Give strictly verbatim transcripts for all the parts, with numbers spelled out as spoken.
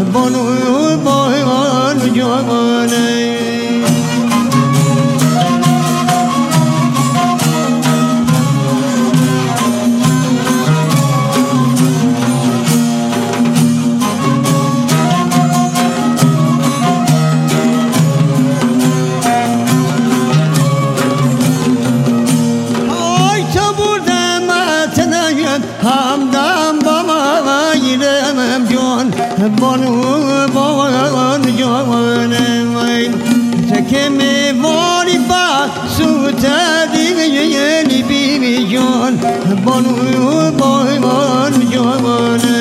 bonu boyun jovane hamdam baba yiremem jon bonu boyun jovane tekeme vori ba suta digeni bibi jon bonu boyun jovane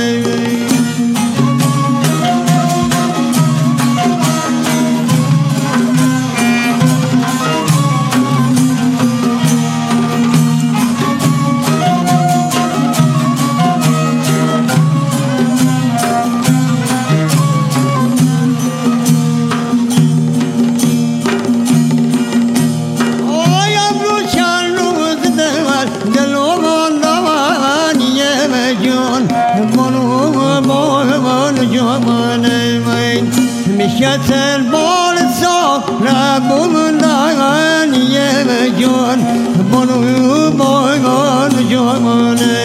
مشت البال سارا بمندان یمجان بنو بایان جوانه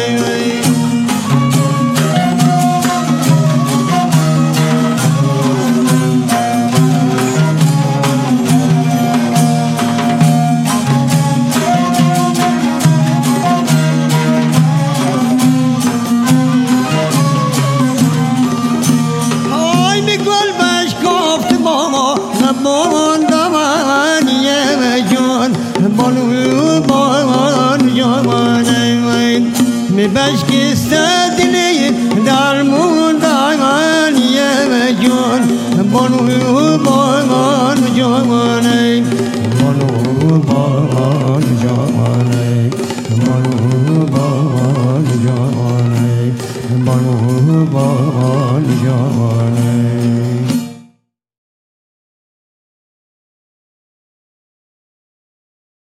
می بشکست دلی در موندان یه جان بانو بان جوانه بانو بان جوانه بانو بان جوانه بانو بان جوانه